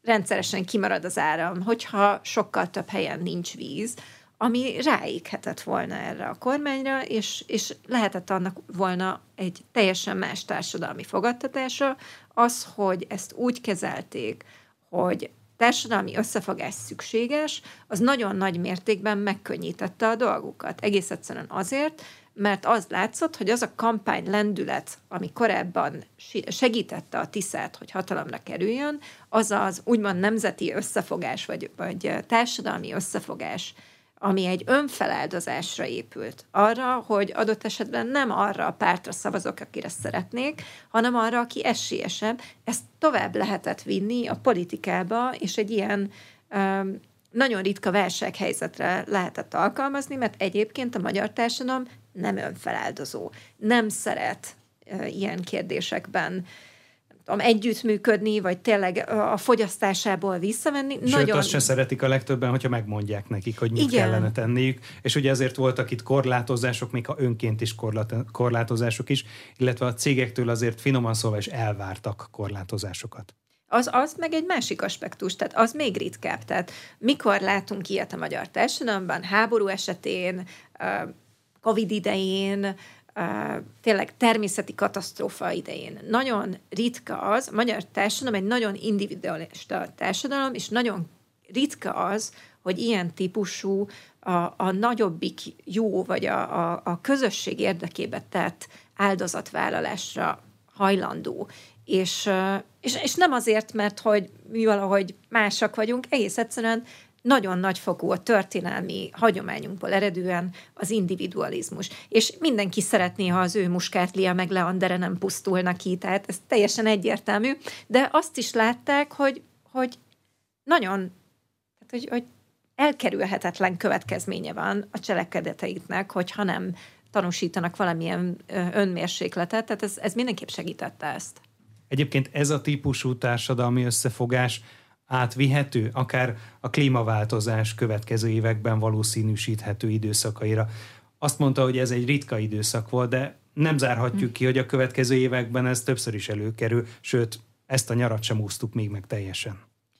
[SPEAKER 2] rendszeresen kimarad az áram, hogyha sokkal több helyen nincs víz, ami ráéghetett volna erre a kormányra, és, és lehetett annak volna egy teljesen más társadalmi fogadtatása, az, hogy ezt úgy kezelték, hogy társadalmi összefogás szükséges, az nagyon nagy mértékben megkönnyítette a dolgukat. Egész egyszerűen azért, mert az látszott, hogy az a kampány lendület, ami korábban segítette a Tiszát, hogy hatalomra kerüljön, az az úgymond nemzeti összefogás, vagy, vagy társadalmi összefogás, ami egy önfeláldozásra épült. Arra, hogy adott esetben nem arra a pártra szavazok, akire szeretnék, hanem arra, aki esélyesebb. Ezt tovább lehetett vinni a politikába, és egy ilyen um, nagyon ritka válsághelyzetre lehetett alkalmazni, mert egyébként a magyar társadalom nem önfeláldozó. Nem szeret uh, ilyen kérdésekben együttműködni, vagy tényleg a fogyasztásából visszavenni.
[SPEAKER 1] Sőt,
[SPEAKER 2] nagyon...
[SPEAKER 1] azt se szeretik a legtöbben, hogyha megmondják nekik, hogy mit
[SPEAKER 2] Igen.
[SPEAKER 1] kellene tenniük, és ugye azért voltak itt korlátozások, még ha önként is korlátozások is, illetve a cégektől azért finoman szólva is elvártak korlátozásokat.
[SPEAKER 2] Az, az meg egy másik aspektus, tehát az még ritkább. Tehát mikor látunk ilyet a magyar társadalomban, háború esetén, Covid idején, Uh, tényleg természeti katasztrófa idején. Nagyon ritka az, a magyar társadalom egy nagyon individualista társadalom, és nagyon ritka az, hogy ilyen típusú a, a nagyobbik jó, vagy a, a, a közösség érdekébe tett áldozatvállalásra hajlandó. És, uh, és, és nem azért, mert hogy mi valahogy másak vagyunk, egész egyszerűen nagyon nagyfokú a történelmi hagyományunkból eredően az individualizmus. És mindenki szeretné, ha az ő muskátlia meg Leandere nem pusztulna ki, tehát ez teljesen egyértelmű, de azt is látták, hogy, hogy nagyon, tehát hogy, hogy elkerülhetetlen következménye van a cselekedeteiknek, hogyha nem tanúsítanak valamilyen önmérsékletet, tehát ez, ez mindenképp segítette ezt.
[SPEAKER 1] Egyébként ez a típusú társadalmi összefogás átvihető, akár a klímaváltozás következő években valószínűsíthető időszakaira. Azt mondta, hogy ez egy ritka időszak volt, de nem zárhatjuk ki, hogy a következő években ez többször is előkerül, sőt, ezt a nyarat sem úsztuk még meg teljesen.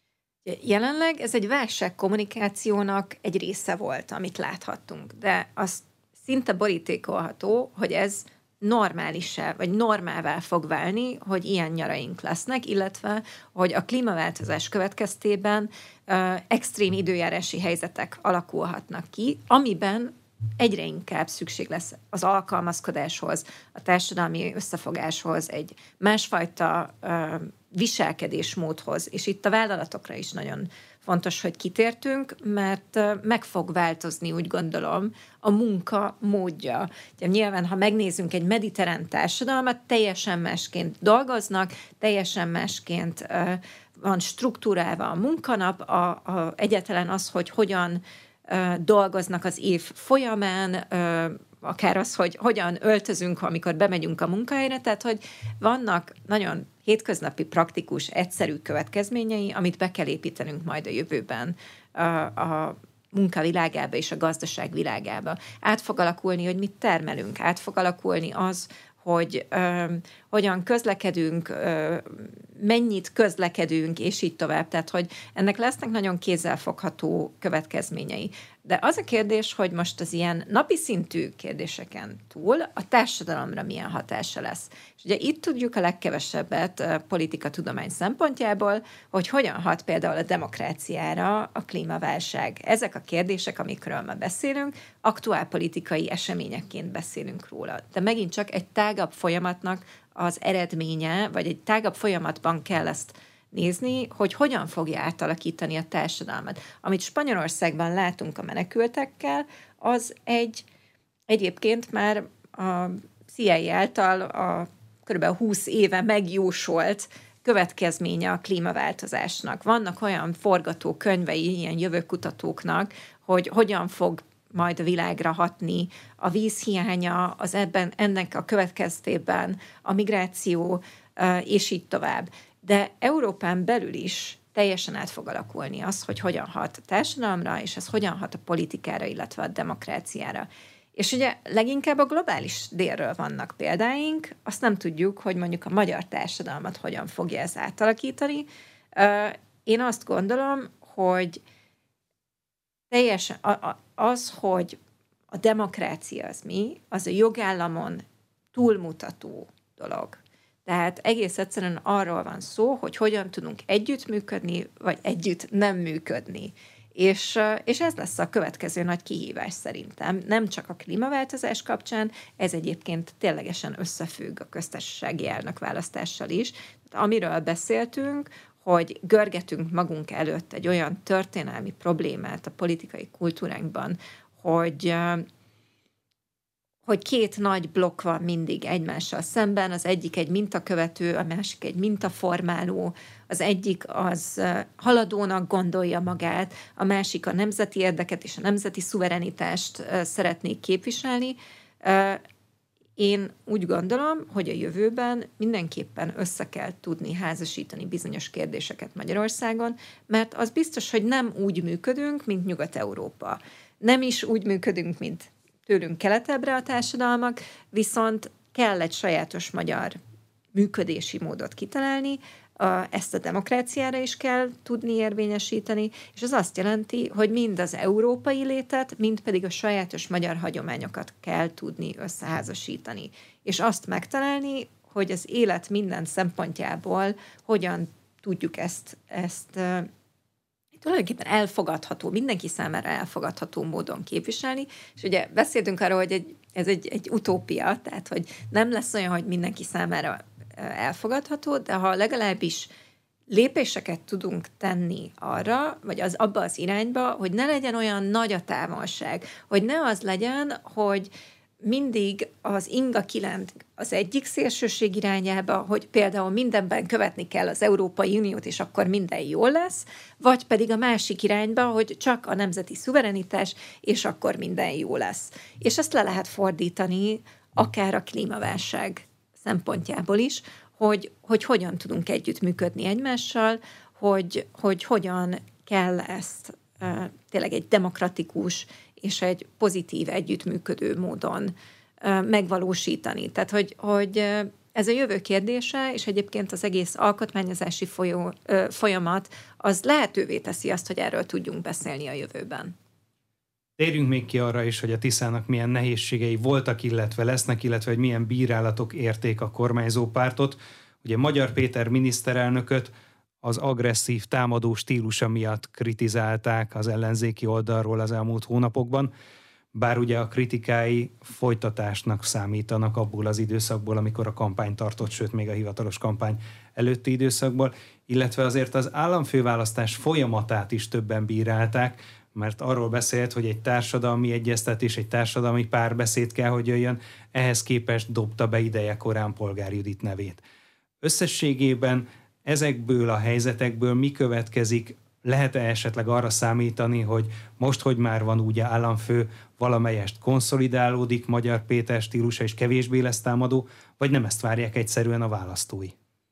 [SPEAKER 2] Jelenleg ez egy válságkommunikációnak egy része volt, amit láthattunk, de az szinte borítékolható, hogy ez normálissá, vagy normálvá fog válni, hogy ilyen nyaraink lesznek, illetve, hogy a klímaváltozás következtében uh, extrém időjárási helyzetek alakulhatnak ki, amiben egyre inkább szükség lesz az alkalmazkodáshoz, a társadalmi összefogáshoz, egy másfajta uh, viselkedésmódhoz, és itt a vállalatokra is nagyon fontos, hogy kitértünk, mert meg fog változni, úgy gondolom, a munka módja. Ugye, nyilván, ha megnézzünk egy mediterrán társadalmat, teljesen másként dolgoznak, teljesen másként uh, van struktúrálva a munkanap, a, a, egyáltalán az, hogy hogyan uh, dolgoznak az év folyamán, uh, akár az, hogy hogyan öltözünk, amikor bemegyünk a munkahelyre, tehát, hogy vannak nagyon hétköznapi, praktikus, egyszerű következményei, amit be kell építenünk majd a jövőben a, a munkavilágába és a gazdaság világába. Át fog alakulni, hogy mit termelünk, át fog alakulni az, hogy ö, hogyan közlekedünk, ö, mennyit közlekedünk, és így tovább. Tehát, hogy ennek lesznek nagyon kézzelfogható következményei. De az a kérdés, hogy most az ilyen napi szintű kérdéseken túl a társadalomra milyen hatása lesz. És ugye itt tudjuk a legkevesebbet a politikatudomány szempontjából, hogy hogyan hat például a demokráciára a klímaválság. Ezek a kérdések, amikről ma beszélünk, aktuál politikai eseményekként beszélünk róla. De megint csak egy tágabb folyamatnak az eredménye, vagy egy tágabb folyamatban kell ezt nézni, hogy hogyan fogja átalakítani a társadalmat. Amit Spanyolországban látunk a menekültekkel, az egy egyébként már a C I A által a kb. húsz éve megjósolt következménye a klímaváltozásnak. Vannak olyan forgatókönyvei ilyen jövőkutatóknak, hogy hogyan fog majd a világra hatni a vízhiánya, az ebben, ennek a következtében a migráció, és így tovább. De Európán belül is teljesen át fog alakulni az, hogy hogyan hat a társadalomra, és ez hogyan hat a politikára, illetve a demokráciára. És ugye leginkább a globális délről vannak példáink, azt nem tudjuk, hogy mondjuk a magyar társadalmat hogyan fogja ez átalakítani. én azt gondolom, hogy teljesen az, hogy a demokrácia az mi, az a jogállamon túlmutató dolog. Tehát egész egyszerűen arról van szó, hogy hogyan tudunk együttműködni, vagy együtt nem működni. És, és ez lesz a következő nagy kihívás szerintem. Nem csak a klímaváltozás kapcsán, ez egyébként ténylegesen összefügg a köztársasági elnökválasztással is. Amiről beszéltünk, hogy görgetünk magunk előtt egy olyan történelmi problémát a politikai kultúránkban, hogy, hogy két nagy blokk van mindig egymással szemben, az egyik egy mintakövető, a másik egy mintaformáló, az egyik az haladónak gondolja magát, a másik a nemzeti érdeket és a nemzeti szuverenitást szeretnék képviselni. Én úgy gondolom, hogy a jövőben mindenképpen össze kell tudni házasítani bizonyos kérdéseket Magyarországon, mert az biztos, hogy nem úgy működünk, mint Nyugat-Európa. Nem is úgy működünk, mint tőlünk keletebbre a társadalmak, viszont kell egy sajátos magyar működési módot kitalálni, ezt a demokráciára is kell tudni érvényesíteni, és ez azt jelenti, hogy mind az európai létet, mind pedig a sajátos magyar hagyományokat kell tudni összeházasítani. És azt megtalálni, hogy az élet minden szempontjából hogyan tudjuk ezt, ezt tulajdonképpen elfogadható, mindenki számára elfogadható módon képviselni. És ugye beszéltünk arról, hogy egy, ez egy, egy utópia, tehát hogy nem lesz olyan, hogy mindenki számára elfogadható, de ha legalábbis lépéseket tudunk tenni arra, vagy az abba az irányba, hogy ne legyen olyan nagy a távolság, hogy ne az legyen, hogy mindig az inga kilent az egyik szélsőség irányába, hogy például mindenben követni kell az Európai Uniót, és akkor minden jól lesz, vagy pedig a másik irányba, hogy csak a nemzeti szuverenitás, és akkor minden jó lesz. És ezt le lehet fordítani akár a klímaválság szempontjából is, hogy, hogy hogyan tudunk együttműködni egymással, hogy, hogy hogyan kell ezt uh, tényleg egy demokratikus és egy pozitív együttműködő módon uh, megvalósítani. Tehát, hogy, hogy uh, ez a jövő kérdése, és egyébként az egész alkotmányozási folyó, uh, folyamat, az lehetővé teszi azt, hogy erről tudjunk beszélni a jövőben.
[SPEAKER 1] Térjünk még ki arra is, hogy a Tiszának milyen nehézségei voltak, illetve lesznek, illetve hogy milyen bírálatok érték a kormányzó pártot. Ugye Magyar Péter miniszterelnököt az agresszív támadó stílusa miatt kritizálták az ellenzéki oldalról az elmúlt hónapokban, bár ugye a kritikái folytatásnak számítanak abból az időszakból, amikor a kampány tartott, sőt még a hivatalos kampány előtti időszakból, illetve azért az államfőválasztás folyamatát is többen bírálták, mert arról beszélt, hogy egy társadalmi egyeztetés, egy társadalmi párbeszéd kell, hogy jöjjön, ehhez képest dobta be idejekorán Polgár Judit nevét. Összességében ezekből a helyzetekből mi következik? Lehet-e esetleg arra számítani, hogy most, hogy már van ugye államfő, valamelyest konszolidálódik Magyar Péter stílusa és kevésbé lesz támadó, vagy nem ezt várják egyszerűen a választói?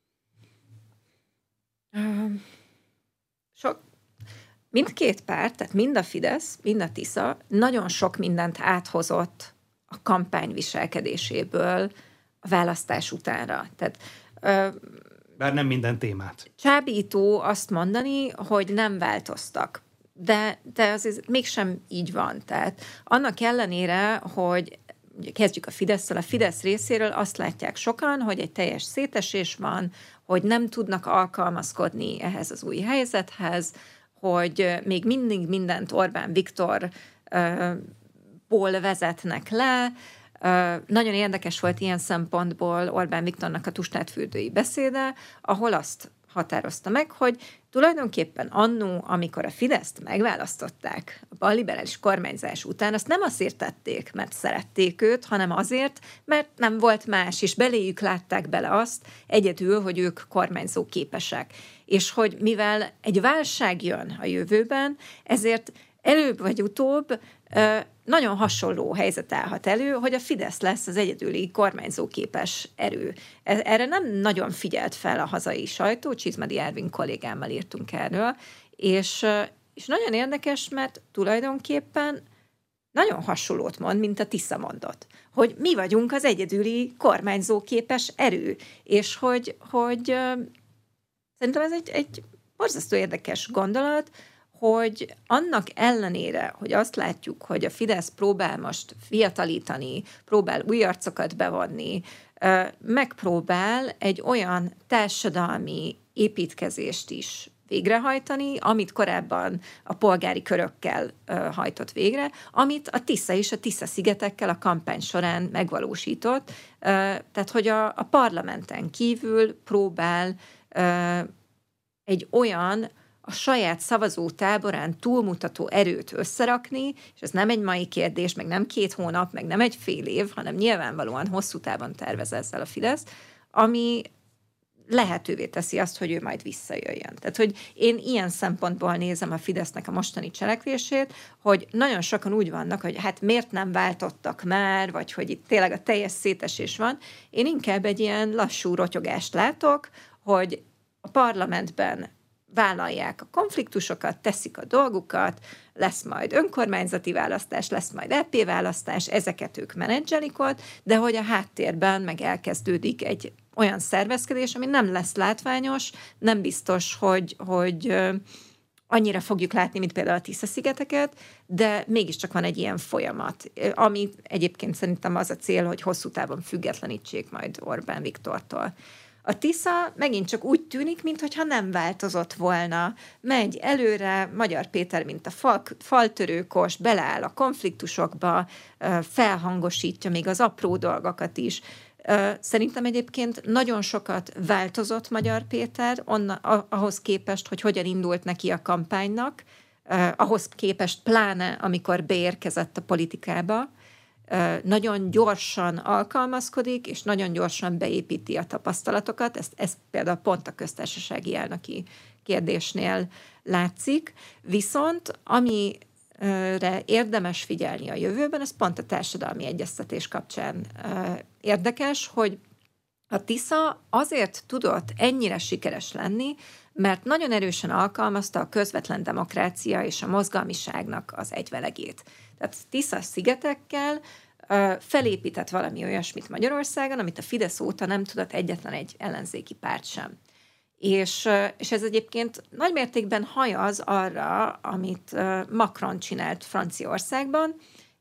[SPEAKER 2] Um, sok Mindkét párt, tehát mind a Fidesz, mind a Tisza nagyon sok mindent áthozott a kampány viselkedéséből a választás utánra. Tehát, ö,
[SPEAKER 1] Bár nem minden témát.
[SPEAKER 2] Csábító azt mondani, hogy nem változtak. De, de azért mégsem így van. Tehát annak ellenére, hogy kezdjük a Fidesztől, a Fidesz részéről azt látják sokan, hogy egy teljes szétesés van, hogy nem tudnak alkalmazkodni ehhez az új helyzethez, hogy még mindig mindent Orbán Viktorból vezetnek le. Nagyon érdekes volt ilyen szempontból Orbán Viktornak a Tustnádfürdői beszéde, ahol azt határozta meg, hogy tulajdonképpen annó, amikor a Fideszt megválasztották a balliberális kormányzás után, azt nem azért tették, mert szerették őt, hanem azért, mert nem volt más, és beléjük látták bele azt egyedül, hogy ők kormányzó képesek. És hogy mivel egy válság jön a jövőben, ezért előbb vagy utóbb nagyon hasonló helyzet állhat elő, hogy a Fidesz lesz az egyedüli kormányzóképes erő. Erre nem nagyon figyelt fel a hazai sajtó, Csizmadi Ervin kollégámmal írtunk erről, és, és nagyon érdekes, mert tulajdonképpen nagyon hasonlót mond, mint a Tisza mondott, hogy mi vagyunk az egyedüli kormányzóképes erő, és hogy, hogy szerintem ez egy, egy borzasztó érdekes gondolat, hogy annak ellenére, hogy azt látjuk, hogy a Fidesz próbál most fiatalítani, próbál új arcokat bevonni, megpróbál egy olyan társadalmi építkezést is végrehajtani, amit korábban a polgári körökkel hajtott végre, amit a Tisza és a Tisza-szigetekkel a kampány során megvalósított. Tehát, hogy a, a parlamenten kívül próbál egy olyan a saját szavazótáborán túlmutató erőt összerakni, és ez nem egy mai kérdés, meg nem két hónap, meg nem egy fél év, hanem nyilvánvalóan hosszú távon tervez ezzel a Fidesz, ami lehetővé teszi azt, hogy ő majd visszajöjjön. Tehát, hogy én ilyen szempontból nézem a Fidesznek a mostani cselekvését, hogy nagyon sokan úgy vannak, hogy hát miért nem váltottak már, vagy hogy itt tényleg a teljes szétesés van. Én inkább egy ilyen lassú rotyogást látok, hogy a parlamentben vállalják a konfliktusokat, teszik a dolgukat, lesz majd önkormányzati választás, lesz majd é pé választás, ezeket ők menedzselik ott, de hogy a háttérben meg elkezdődik egy olyan szervezkedés, ami nem lesz látványos, nem biztos, hogy, hogy annyira fogjuk látni, mint például a Tisza-szigeteket, de mégiscsak van egy ilyen folyamat, ami egyébként szerintem az a cél, hogy hosszú távon függetlenítsék majd Orbán Viktortól. A Tisza megint csak úgy tűnik, mintha nem változott volna. Megy előre, Magyar Péter, mint a fal, faltörőkos, beleáll a konfliktusokba, felhangosítja még az apró dolgokat is. Szerintem egyébként nagyon sokat változott Magyar Péter onna, ahhoz képest, hogy hogyan indult neki a kampánynak, ahhoz képest pláne, amikor beérkezett a politikába. Nagyon gyorsan alkalmazkodik, és nagyon gyorsan beépíti a tapasztalatokat. Ez, ez például pont a köztársasági elnöki kérdésnél látszik. Viszont amire érdemes figyelni a jövőben, ez pont a társadalmi egyeztetés kapcsán érdekes, hogy a Tisza azért tudott ennyire sikeres lenni, mert nagyon erősen alkalmazta a közvetlen demokrácia és a mozgalmiságnak az egyvelegét. Tehát Tisza-szigetekkel felépített valami olyasmit Magyarországon, amit a Fidesz óta nem tudott egyetlen egy ellenzéki párt sem. És, és ez egyébként nagymértékben hajaz arra, amit Macron csinált Franciaországban.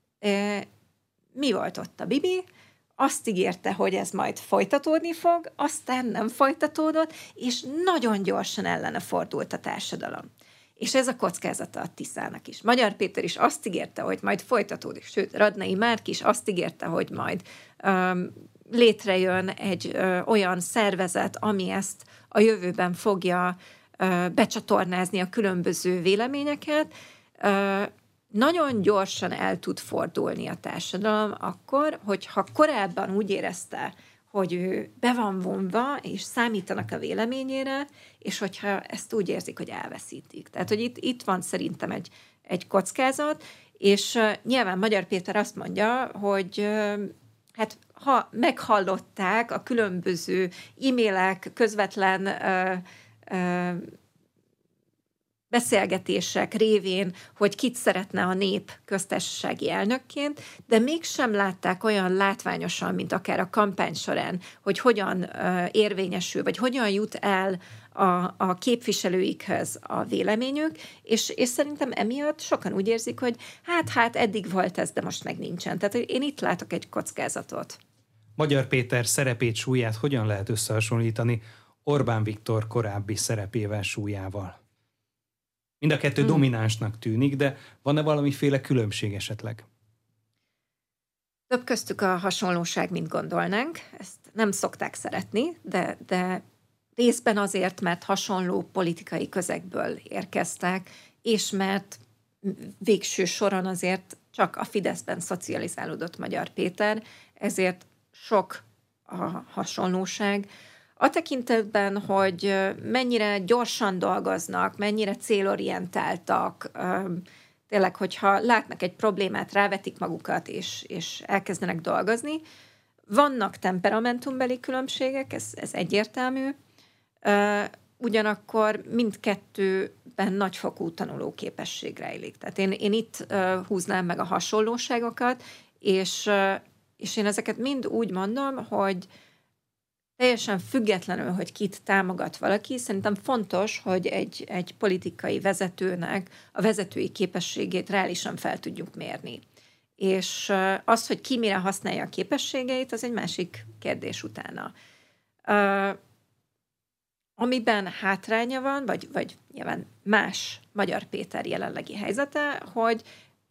[SPEAKER 2] Mi volt ott a Bibi? Azt ígérte, hogy ez majd folytatódni fog, aztán nem folytatódott, és nagyon gyorsan ellene fordult a társadalom. És ez a kockázata a Tiszának is. Magyar Péter is azt ígérte, hogy majd folytatódik, sőt, Radnai Márk is azt ígérte, hogy majd um, létrejön egy uh, olyan szervezet, ami ezt a jövőben fogja uh, becsatornázni a különböző véleményeket. Uh, nagyon gyorsan el tud fordulni a társadalom akkor, hogyha korábban úgy érezte, hogy ő be van vonva, és számítanak a véleményére, és hogyha ezt úgy érzik, hogy elveszítik. Tehát, hogy itt, itt van szerintem egy, egy kockázat, és uh, nyilván Magyar Péter azt mondja, hogy uh, hát ha meghallották a különböző e-mailek, közvetlen uh, uh, beszélgetések révén, hogy kit szeretne a nép köztársasági elnökként, de mégsem látták olyan látványosan, mint akár a kampány során, hogy hogyan uh, érvényesül, vagy hogyan jut el a, a képviselőikhez a véleményük, és, és szerintem emiatt sokan úgy érzik, hogy hát, hát eddig volt ez, de most meg nincsen. Tehát én itt látok egy kockázatot.
[SPEAKER 1] Magyar Péter szerepét, súlyát hogyan lehet összehasonlítani Orbán Viktor korábbi szerepével, súlyával? Mind a kettő hmm. dominánsnak tűnik, de van-e valamiféle különbség esetleg?
[SPEAKER 2] Több köztük a hasonlóság, mint gondolnánk. Ezt nem szokták szeretni, de, de részben azért, mert hasonló politikai közegből érkeztek, és mert végső soron azért csak a Fideszben szocializálódott Magyar Péter, ezért sok a hasonlóság. A tekintetben, hogy mennyire gyorsan dolgoznak, mennyire célorientáltak, tényleg, hogyha látnak egy problémát, rávetik magukat, és, és elkezdenek dolgozni. Vannak temperamentumbeli különbségek, ez, ez egyértelmű, ugyanakkor mindkettőben nagyfokú tanuló képesség rejlik. Tehát én, én itt húznám meg a hasonlóságokat, és, és én ezeket mind úgy mondom, hogy teljesen függetlenül, hogy kit támogat valaki, szerintem fontos, hogy egy, egy politikai vezetőnek a vezetői képességét reálisan fel tudjuk mérni. És az, hogy ki mire használja a képességeit, az egy másik kérdés utána. Uh, amiben hátránya van, vagy, vagy nyilván más Magyar Péter jelenlegi helyzete, hogy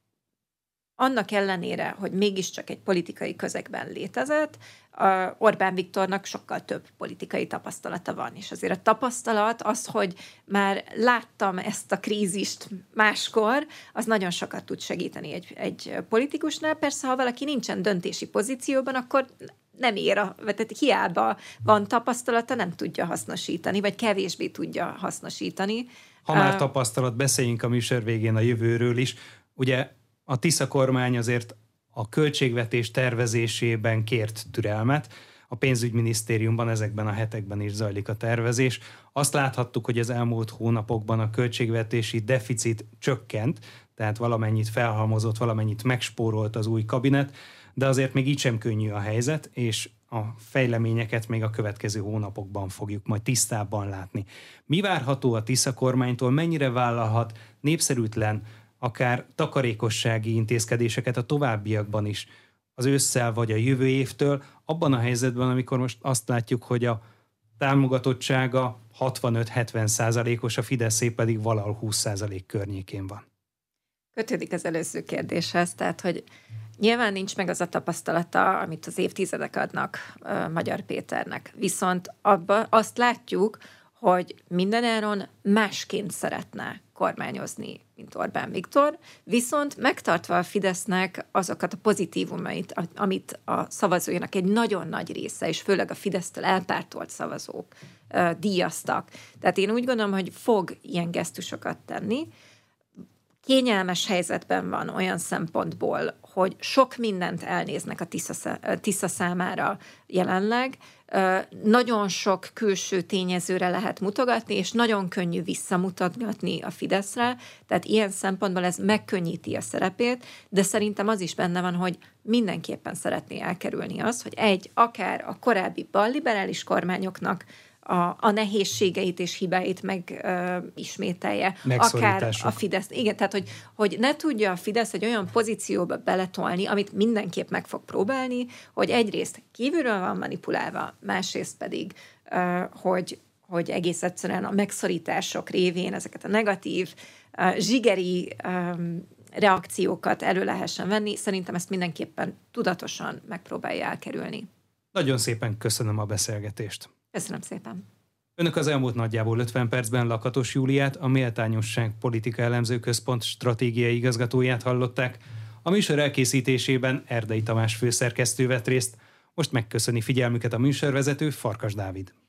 [SPEAKER 2] annak ellenére, hogy mégiscsak egy politikai közegben létezett, Orbán Viktornak sokkal több politikai tapasztalata van. És azért a tapasztalat az, hogy már láttam ezt a krízist máskor, az nagyon sokat tud segíteni egy, egy politikusnál. Persze, ha valaki nincsen döntési pozícióban, akkor nem ér, a, tehát hiába van tapasztalata, nem tudja hasznosítani, vagy kevésbé tudja hasznosítani.
[SPEAKER 1] Ha már tapasztalat, beszéljünk a műsor végén a jövőről is. Ugye a Tisza kormány azért a költségvetés tervezésében kért türelmet. A pénzügyminisztériumban ezekben a hetekben is zajlik a tervezés. Azt láthattuk, hogy az elmúlt hónapokban a költségvetési deficit csökkent, tehát valamennyit felhalmozott, valamennyit megspórolt az új kabinet, de azért még így sem könnyű a helyzet, és a fejleményeket még a következő hónapokban fogjuk majd tisztábban látni. Mi várható a Tisza kormánytól, mennyire vállalhat népszerűtlen, akár takarékossági intézkedéseket a továbbiakban is, az ősszel vagy a jövő évtől, abban a helyzetben, amikor most azt látjuk, hogy a támogatottsága hatvanöt-hetven százalékos, a Fideszé pedig valahol húsz százalék környékén van.
[SPEAKER 2] Kötődik az előző kérdéshez, tehát, hogy nyilván nincs meg az a tapasztalata, amit az évtizedek adnak uh, Magyar Péternek. Viszont abba azt látjuk, hogy mindenáron másként szeretne kormányozni, mint Orbán Viktor, viszont megtartva a Fidesznek azokat a pozitívumait, amit a szavazóinak egy nagyon nagy része, és főleg a Fidesztől elpártolt szavazók uh, díjaztak. Tehát én úgy gondolom, hogy fog ilyen gesztusokat tenni. Kényelmes helyzetben van olyan szempontból, hogy sok mindent elnéznek a Tisza, Tisza számára jelenleg, nagyon sok külső tényezőre lehet mutogatni, és nagyon könnyű visszamutatgatni a Fideszre, tehát ilyen szempontból ez megkönnyíti a szerepét, de szerintem az is benne van, hogy mindenképpen szeretné elkerülni azt, hogy egy, akár a korábbi balliberális kormányoknak A, a nehézségeit és hibáit megismételje, uh, akár a Fidesz. Igen, tehát, hogy, hogy ne tudja a Fidesz egy olyan pozícióba beletolni, amit mindenképp meg fog próbálni, hogy egyrészt kívülről van manipulálva, másrészt pedig, uh, hogy, hogy egész egyszerűen a megszorítások révén ezeket a negatív, uh, zsigeri um, reakciókat elő lehessen venni. Szerintem ezt mindenképpen tudatosan megpróbálja elkerülni.
[SPEAKER 1] Nagyon szépen köszönöm a beszélgetést.
[SPEAKER 2] Köszönöm szépen.
[SPEAKER 1] Önök az elmúlt nagyjából ötven percben Lakatos Júliát, a Méltányosság Politika Elemző Központ stratégiai igazgatóját hallották. A műsor elkészítésében Erdei Tamás főszerkesztő vett részt. Most megköszöni figyelmüket a műsorvezető, Farkas Dávid.